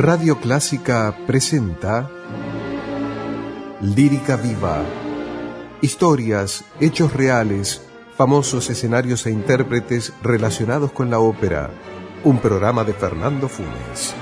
Radio Clásica presenta Lírica Viva. Historias, hechos reales, famosos escenarios e intérpretes relacionados con la ópera. Un programa de Fernando Funes.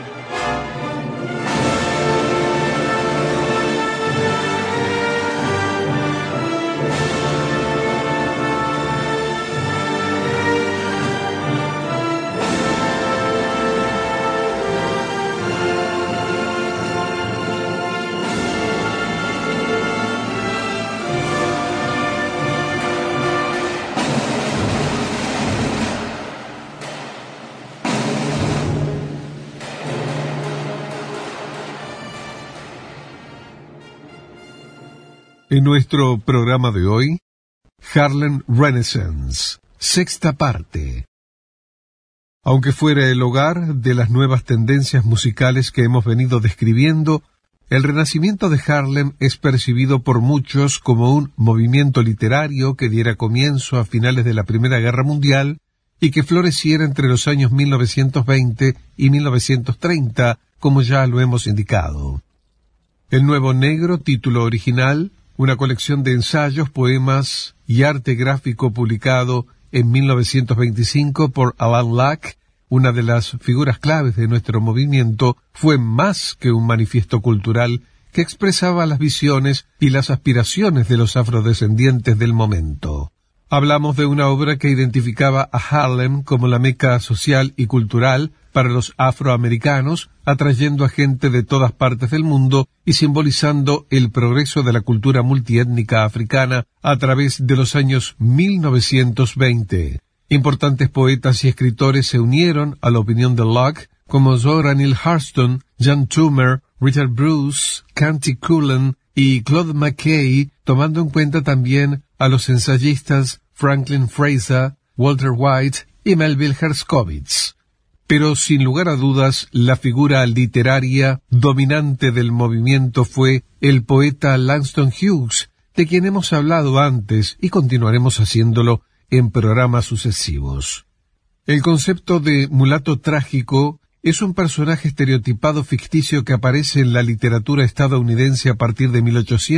En nuestro programa de hoy, Harlem Renaissance, sexta parte. Aunque fuera el hogar de las nuevas tendencias musicales que hemos venido describiendo, el renacimiento de Harlem es percibido por muchos como un movimiento literario que diera comienzo a finales de la Primera Guerra Mundial y que floreciera entre los años 1920 y 1930, como ya lo hemos indicado. El Nuevo Negro, título original, una colección de ensayos, poemas y arte gráfico publicado en 1925 por Alan Lack, una de las figuras claves de nuestro movimiento, fue más que un manifiesto cultural que expresaba las visiones y las aspiraciones de los afrodescendientes del momento. Hablamos de una obra que identificaba a Harlem como la meca social y cultural para los afroamericanos, atrayendo a gente de todas partes del mundo y simbolizando el progreso de la cultura multiétnica africana a través de los años 1920. Importantes poetas y escritores se unieron a la opinión de Locke, como Zora Neale Hurston, John Toomer, Richard Bruce, Canty Cullen y Claude McKay, tomando en cuenta también a los ensayistas Franklin Fraser, Walter White y Melville Herskovits. Pero sin lugar a dudas, la figura literaria dominante del movimiento fue el poeta Langston Hughes, de quien hemos hablado antes y continuaremos haciéndolo en programas sucesivos. El concepto de mulato trágico es un personaje estereotipado ficticio que aparece en la literatura estadounidense a partir de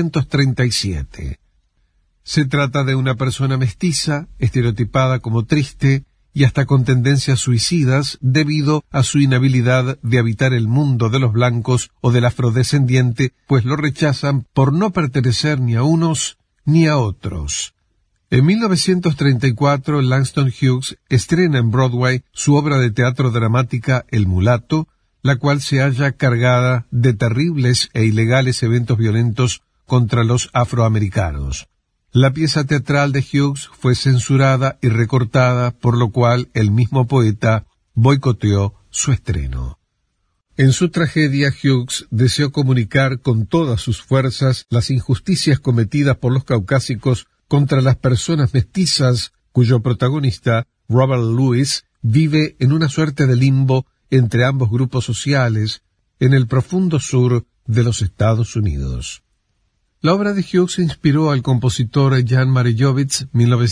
1837. Se trata de una persona mestiza, estereotipada como triste, y hasta con tendencias suicidas debido a su inhabilidad de habitar el mundo de los blancos o del afrodescendiente, pues lo rechazan por no pertenecer ni a unos ni a otros. En 1934, Langston Hughes estrena en Broadway su obra de teatro dramática El Mulato, la cual se halla cargada de terribles e ilegales eventos violentos contra los afroamericanos. La pieza teatral de Hughes fue censurada y recortada, por lo cual el mismo poeta boicoteó su estreno. En su tragedia, Hughes deseó comunicar con todas sus fuerzas las injusticias cometidas por los caucásicos contra las personas mestizas, cuyo protagonista, Robert Louis, vive en una suerte de limbo entre ambos grupos sociales en el profundo sur de los Estados Unidos. La obra de Hughes inspiró al compositor Jan Marejowicz,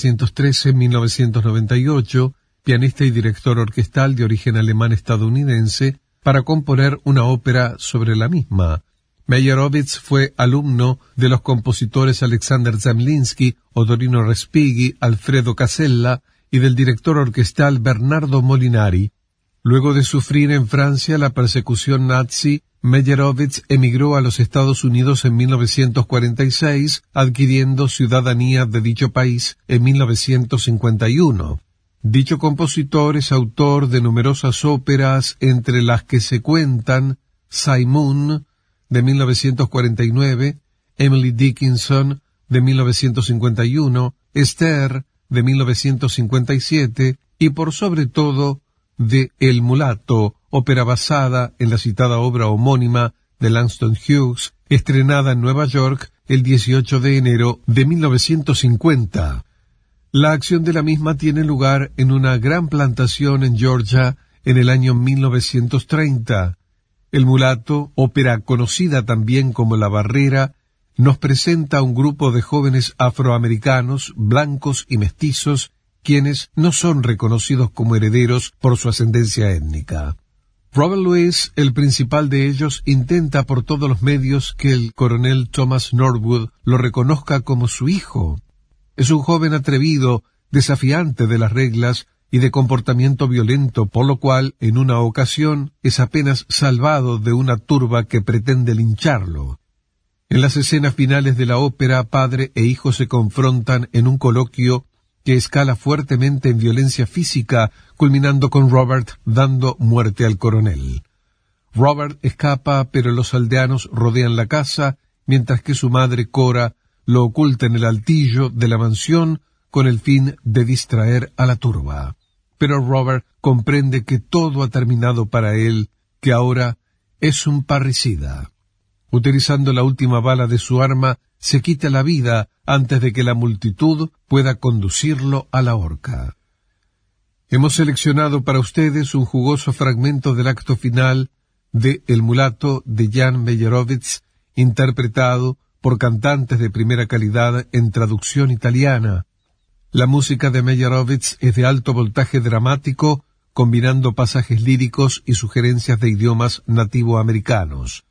1913-1998, pianista y director orquestal de origen alemán-estadounidense, para componer una ópera sobre la misma. Meyerowitz fue alumno de los compositores Alexander Zemlinsky, Odorino Respighi, Alfredo Casella y del director orquestal Bernardo Molinari. Luego de sufrir en Francia la persecución nazi, Meyerowitz emigró a los Estados Unidos en 1946, adquiriendo ciudadanía de dicho país en 1951. Dicho compositor es autor de numerosas óperas, entre las que se cuentan Simoon, de 1949, Emily Dickinson, de 1951, Esther, de 1957, y por sobre todo, de El Mulato, ópera basada en la citada obra homónima de Langston Hughes, estrenada en Nueva York el 18 de enero de 1950. La acción de la misma tiene lugar en una gran plantación en Georgia en el año 1930. El Mulato, ópera conocida también como La Barrera, nos presenta a un grupo de jóvenes afroamericanos, blancos y mestizos, quienes no son reconocidos como herederos por su ascendencia étnica. Robert Louis, el principal de ellos, intenta por todos los medios que el coronel Thomas Norwood lo reconozca como su hijo. Es un joven atrevido, desafiante de las reglas y de comportamiento violento, por lo cual, en una ocasión, es apenas salvado de una turba que pretende lincharlo. En las escenas finales de la ópera, padre e hijo se confrontan en un coloquio que escala fuertemente en violencia física, culminando con Robert dando muerte al coronel. Robert escapa, pero los aldeanos rodean la casa, mientras que su madre, Cora, lo oculta en el altillo de la mansión con el fin de distraer a la turba. Pero Robert comprende que todo ha terminado para él, que ahora es un parricida. Utilizando la última bala de su arma, se quita la vida antes de que la multitud pueda conducirlo a la horca. Hemos seleccionado para ustedes un jugoso fragmento del acto final de El mulato de Jan Meyerowitz, interpretado por cantantes de primera calidad en traducción italiana. La música de Meyerowitz es de alto voltaje dramático, combinando pasajes líricos y sugerencias de idiomas nativoamericanos.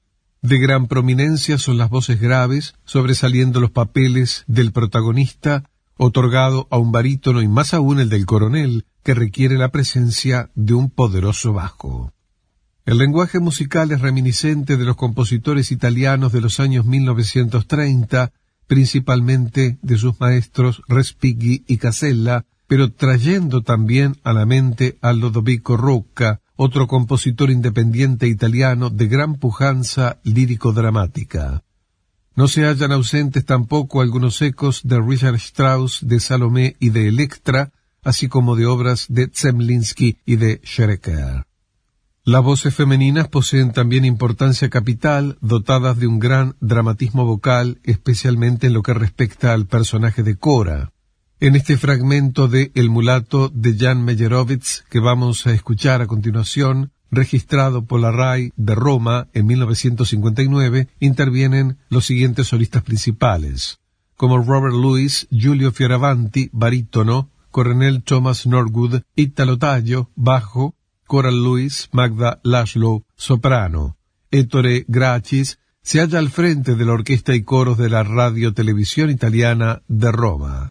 De gran prominencia son las voces graves, sobresaliendo los papeles del protagonista, otorgado a un barítono y más aún el del coronel, que requiere la presencia de un poderoso bajo. El lenguaje musical es reminiscente de los compositores italianos de los años 1930, principalmente de sus maestros Respighi y Casella, pero trayendo también a la mente a Lodovico Rocca, otro compositor independiente italiano de gran pujanza lírico-dramática. No se hallan ausentes tampoco algunos ecos de Richard Strauss, de Salomé y de Electra, así como de obras de Zemlinsky y de Schereker. Las voces femeninas poseen también importancia capital, dotadas de un gran dramatismo vocal, especialmente en lo que respecta al personaje de Cora. En este fragmento de El mulato de Jan Meyerowitz, que vamos a escuchar a continuación, registrado por la RAI de Roma en 1959, intervienen los siguientes solistas principales, como Robert Louis, Giulio Fioravanti, barítono, coronel Thomas Norwood, Italo Taglio, bajo, Coral Lewis, Magda Laszlo, soprano. Ettore Gracis se halla al frente de la orquesta y coros de la radio-televisión italiana de Roma.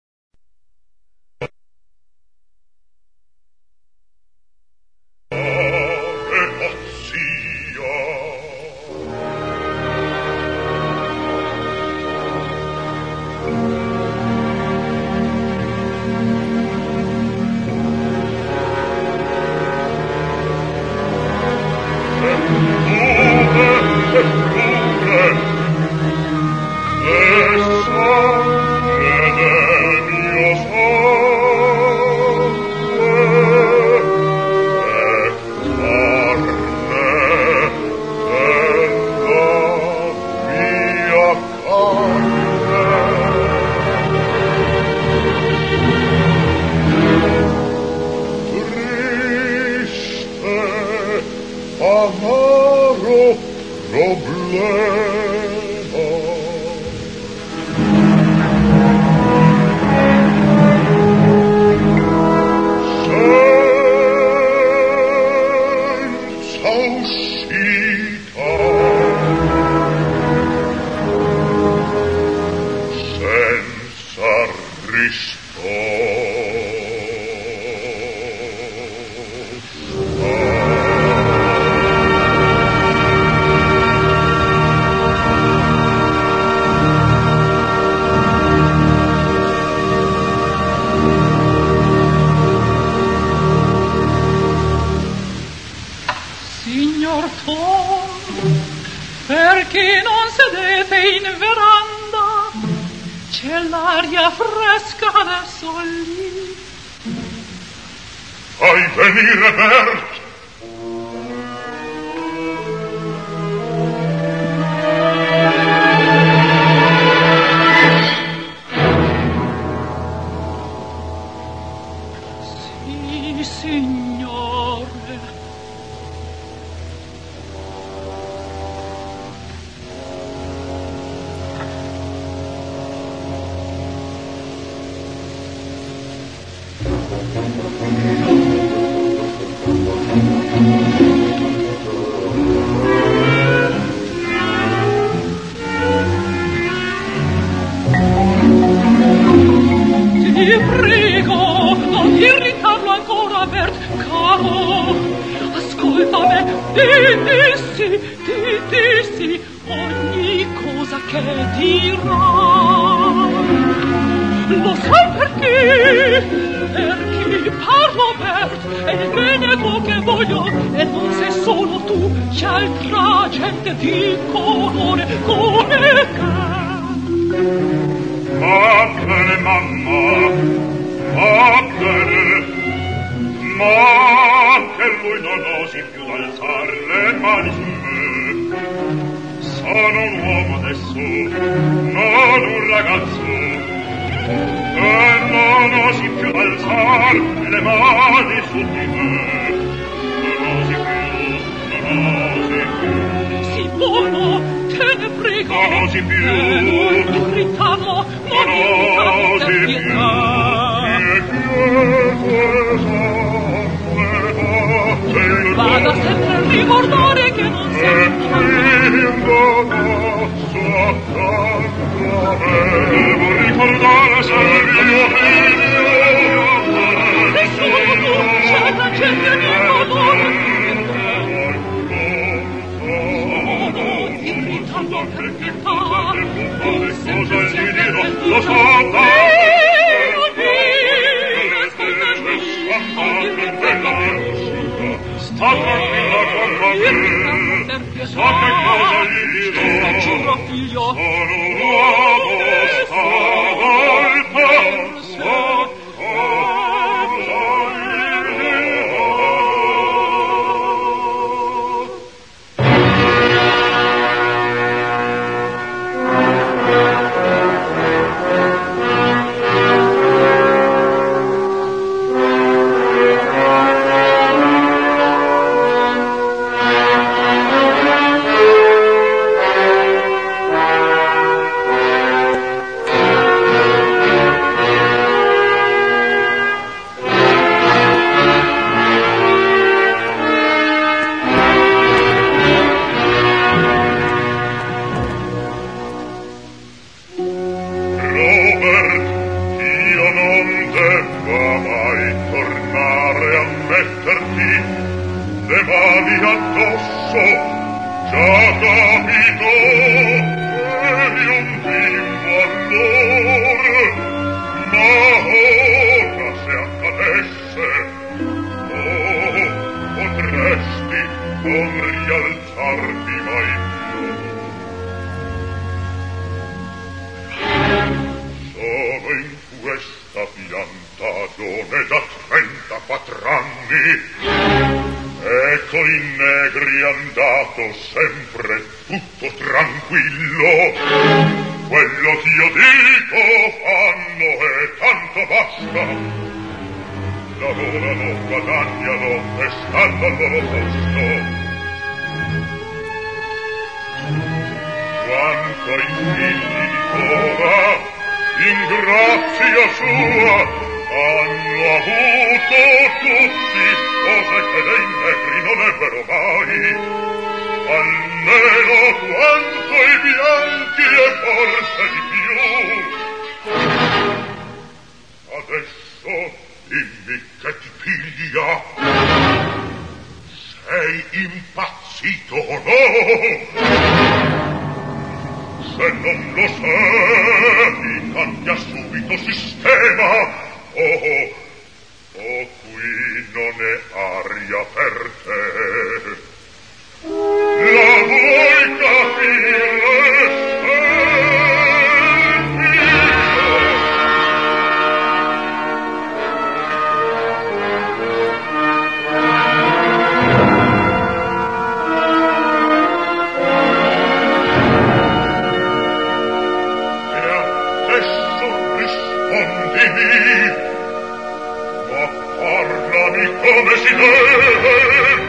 Perché non sedete in veranda? C'è l'aria fresca adesso lì. Fai venire Bert. Sì, signore. Signora Bert, caro, ascolta me, ti dissi ogni cosa che dirà. Lo sai perché parlo Bert, è il bene tuo che voglio, e non sei solo tu, c'è altra gente di colore come te. Va bene, mamma, va bene, ma che lui non osi più d'alzar le mani su me. Sono un uomo adesso, non un ragazzo, e non osi più d'alzar le mani su di me. Non osi più. Sì, buono, te ne prego. Non osi più. Non irritano, non irritano per pietà. Vada sempre a ricordare che non sento. Devo ricordare sempre mio figlio. E solo tu, c'è la gente di colore. Sono irritando per pietà. Cosa gli dirò? Lo so, sta tranquilla con me. So che cosa gli dirò. Giuro, figlio. Sono un uomo stavolta. So le mani addosso, già capito, eri un bimbo allora, ma ora se accadesse, oh, potresti non rialzarti mai più. Sono in questa piantagione da 34 anni, e coi negri andato sempre tutto tranquillo. Quello che io dico fanno e tanto basta. Lavorano, guadagnano e stanno al loro posto. Quanto ai figli di Cora, in grazia sua, hanno avuto tutti cose che dei negri non ebbero mai, almeno quanto i bianchi e forse di più. Adesso dimmi che ti piglia. Sei impazzito o no? Se non lo sei, cambia subito sistema. Oh, qui non è aria per te. La vuoi capire? E adesso rispondimi. Parlami come si deve.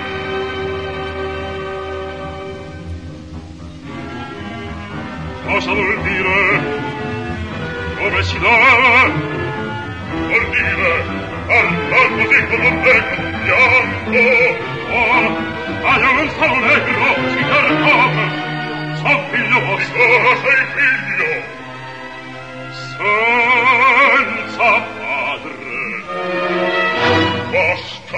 Cosa vuol dire? Come si deve? Vuol dire parlar così come un negro bianco. Oh, io non sono negro, signore come? Sono figlio vostro. Di cosa sei figlio? Senza padre. Basta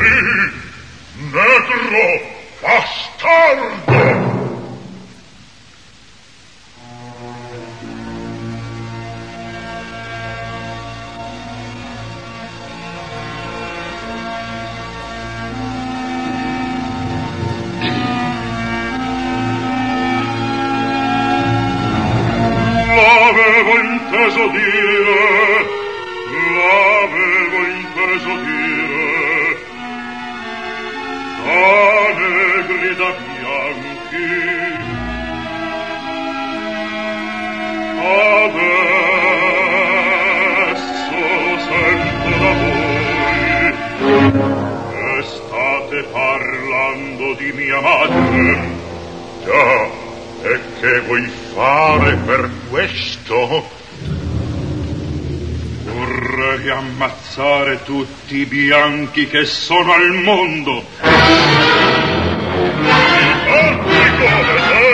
Negro bastardo! L'avevo inteso dire, da negri da bianchi, adesso sento da voi, e state parlando di mia madre. Già, e che vuoi fare per questo? Vorrei ammazzare tutti i bianchi che sono al mondo. Infatti come te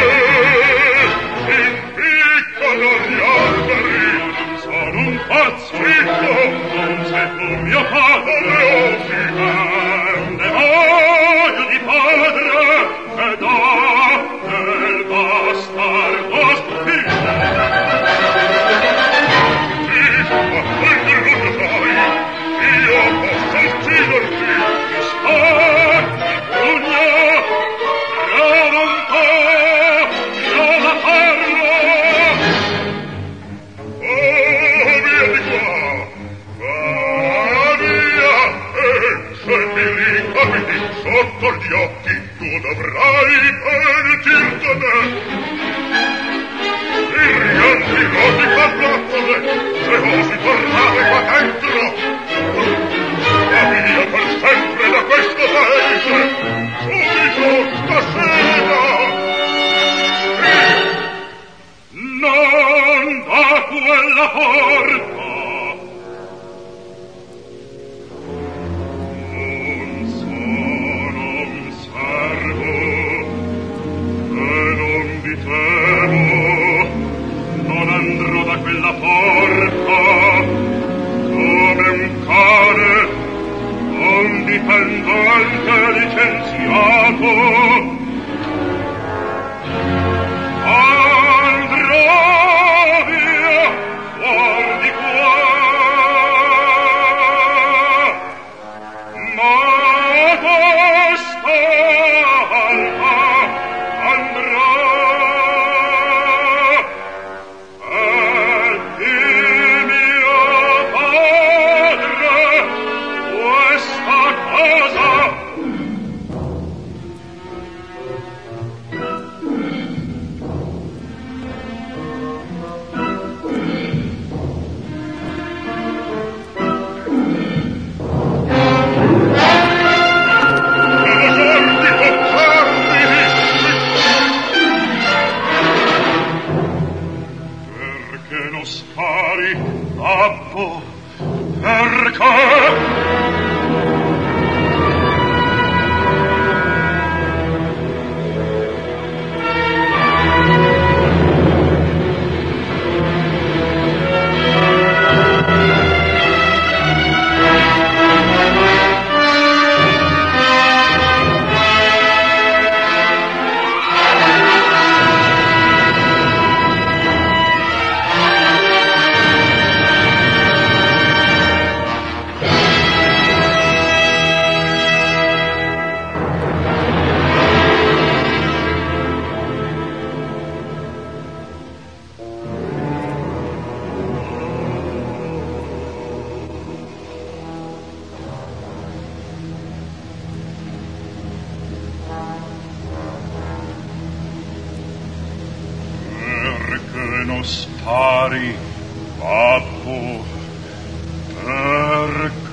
impiccano gli alberi. Sono un pazzo, non sei tu mio padre. Un demonio di padre che dà del bastardo stupire. Io posso ucciderti, mi spagni il pugno, provo un po', prova a farlo. Oh, via di qua, va via, e se mi ricapiti sotto gli occhi, tu dovrai pentirtene. Rianti roti parlattone, se osi tornare qua dentro, va via per sempre da questo paese, subito, stasera! Non da quella porta! Non sono un servo, e non vi temo, non andrò da quella porta come un cane, un dipendente licenziato. Andrò via fuori di qua, ma quest'alba andrò. Non spari, babbo, perché?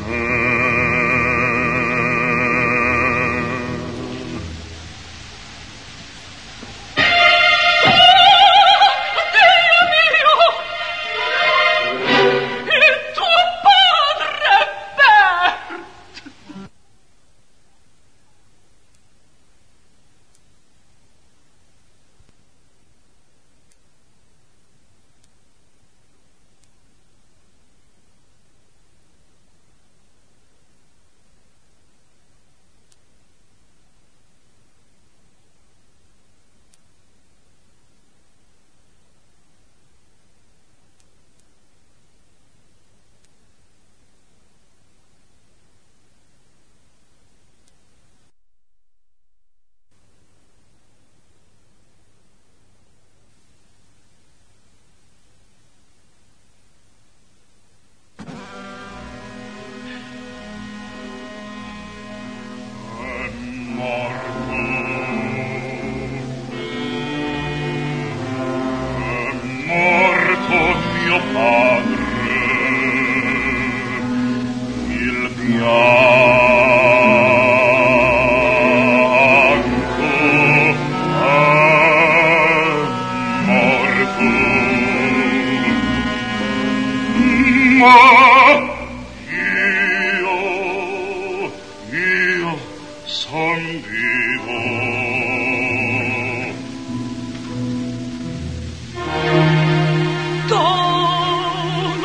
son vivo. Tom,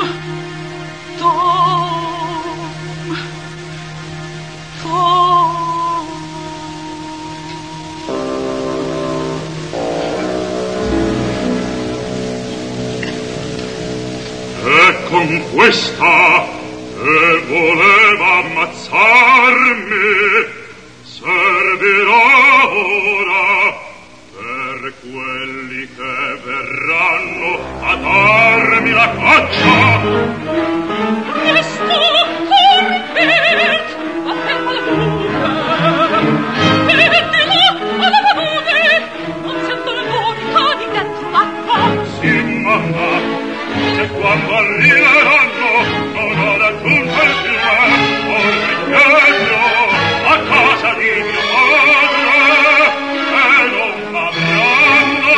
E con questa voleva ammazzarmi, servirà ora per quelli che verranno a darmi la caccia. Presto, Corbett, afferma la palude. Mettila alla palude, non sento le voci di dentro l'acqua. Sì, mamma, se quando arriveranno non ho raggiunto il fiume, ormai a casa di mio padre, e non avranno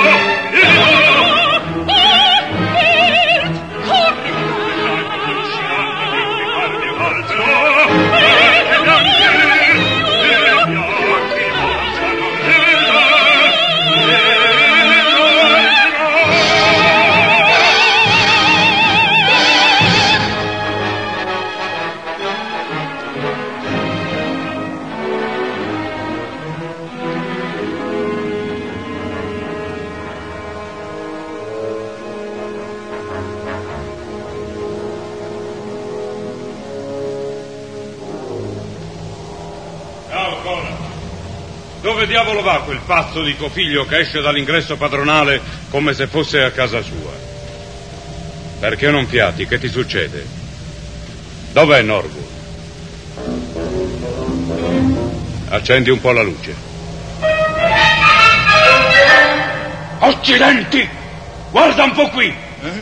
Dove diavolo va quel pazzo di tuo figlio che esce dall'ingresso padronale come se fosse a casa sua? Perché non fiati? Che ti succede? Dov'è Norwood? Accendi un po' la luce. Accidenti! Guarda un po' qui!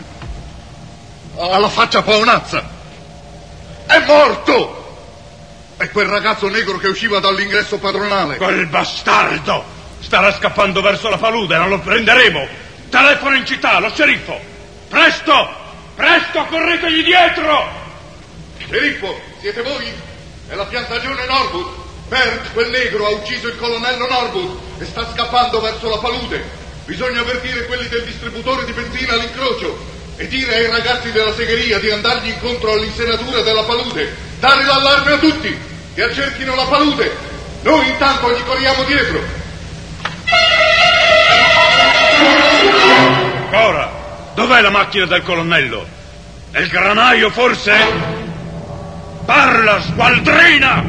Ha la faccia paonazza! È morto! È quel ragazzo negro che usciva dall'ingresso padronale. Quel bastardo starà scappando verso la palude, non lo prenderemo. Telefono in città, lo sceriffo. Presto, presto, corretegli dietro. Sceriffo, siete voi? È la piantagione Norwood. Bert, quel negro, ha ucciso il colonnello Norwood e sta scappando verso la palude. Bisogna avvertire quelli del distributore di benzina all'incrocio e dire ai ragazzi della segheria di andargli incontro all'insenatura della palude. Dare l'allarme a tutti che accerchino la palude. Noi intanto gli corriamo dietro. Cora, dov'è la macchina del colonnello? È il granaio, forse? Parla, squaldrina!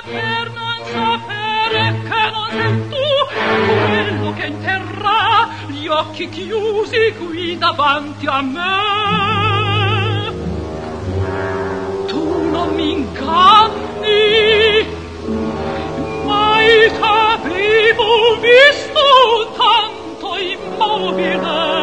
per non sapere che non sei tu quello che interrà gli occhi chiusi qui davanti a me. Tu non mi inganni, mai t'avevo visto tanto immobile.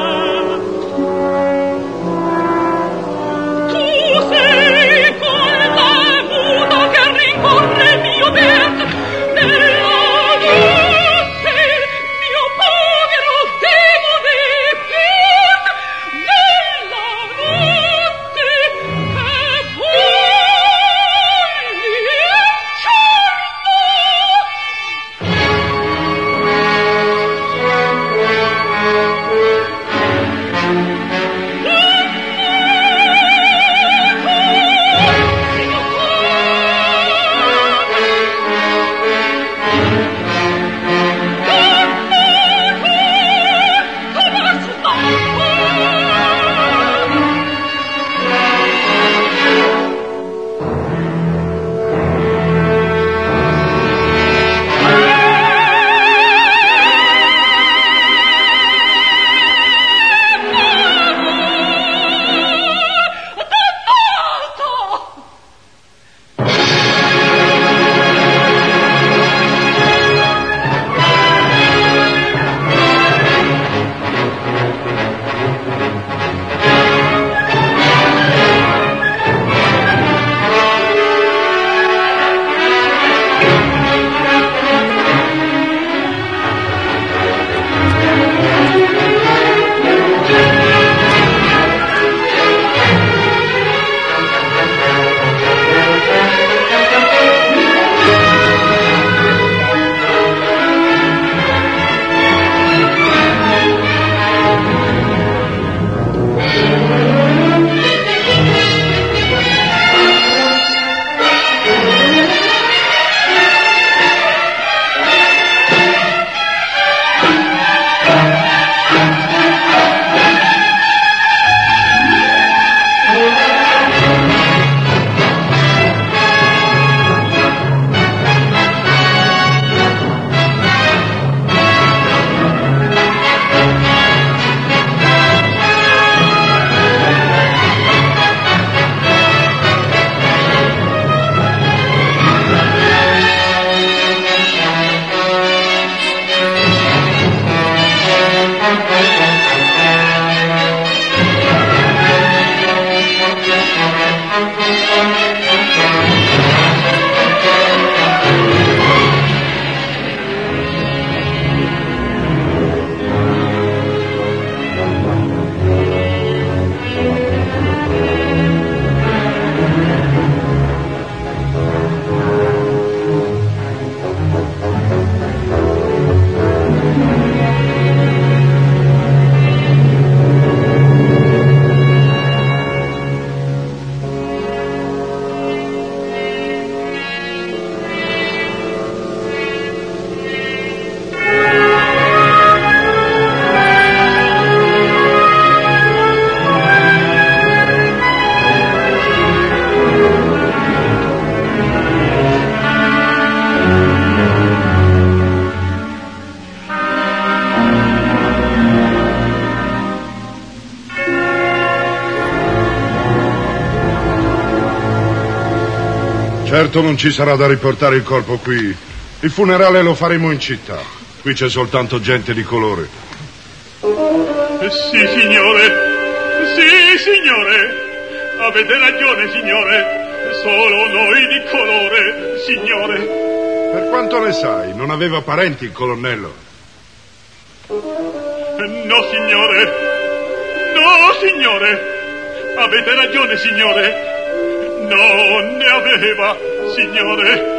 Certo non ci sarà da riportare il corpo qui. Il funerale lo faremo in città. Qui c'è soltanto gente di colore. Sì, signore. Sì, signore. Avete ragione, signore. Solo noi di colore, signore. Per quanto ne sai, non aveva parenti il colonnello? No, signore. No, signore. Avete ragione, signore. Non ne aveva, signore.